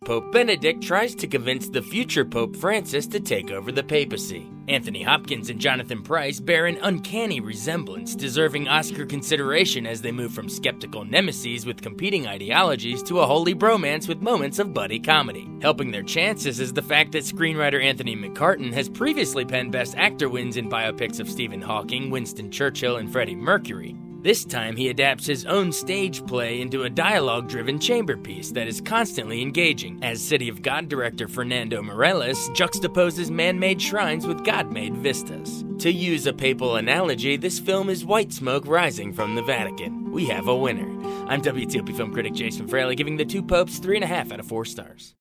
Pope Benedict tries to convince the future Pope Francis to take over the papacy. Anthony Hopkins and Jonathan Pryce bear an uncanny resemblance, deserving Oscar consideration as they move from skeptical nemeses with competing ideologies to a holy bromance with moments of buddy comedy. Helping their chances is the fact that screenwriter Anthony McCartan has previously penned Best Actor wins in biopics of Stephen Hawking, Winston Churchill, and Freddie Mercury. This time, he adapts his own stage play into a dialogue-driven chamber piece that is constantly engaging, as City of God director Fernando Meirelles juxtaposes man-made shrines with God-made vistas. To use a papal analogy, this film is white smoke rising from the Vatican. We have a winner. I'm WTOP film critic Jason Fraley, giving The Two Popes 3.5 out of 4 stars.